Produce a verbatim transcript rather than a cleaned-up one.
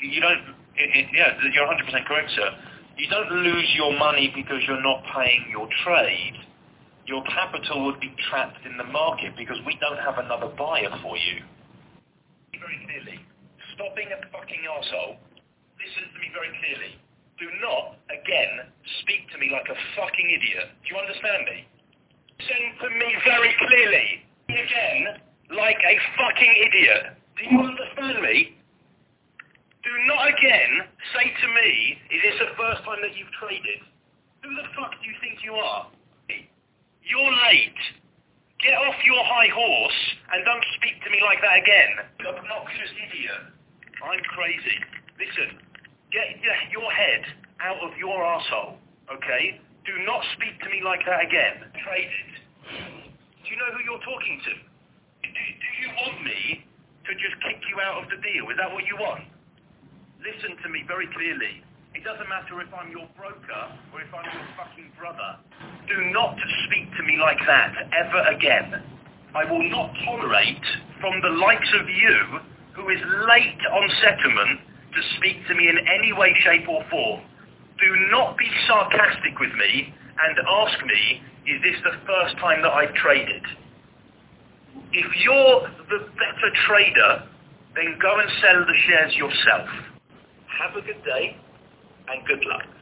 you don't, it, it, yeah, you're one hundred percent correct, sir. You don't lose your money because you're not paying your trade. Your capital would be trapped in the market because we don't have another buyer for you. Very clearly, stop being a fucking arsehole. Listen to me very clearly. Do not, again, speak to me like a fucking idiot. Do you understand me? Listen to me very clearly. Again, like a fucking idiot. Do you understand me? Do not again say to me, is this the first time that you've traded? Who the fuck do you think you are? You're late. Get off your high horse and don't speak to me like that again. You obnoxious idiot. I'm crazy. Listen, get your head out of your arsehole, okay? Do not speak to me like that again. Traded. Do you know who you're talking to? Do, do you want me to just kick you out of the deal? Is that what you want? Listen to me very clearly. It doesn't matter if I'm your broker or if I'm your fucking brother. Do not speak to me like that ever again. I will not tolerate from the likes of you, who is late on settlement, to speak to me in any way, shape or form. Do not be sarcastic with me and ask me, is this the first time that I've traded? If you're the better trader, then go and sell the shares yourself. Have a good day and good luck.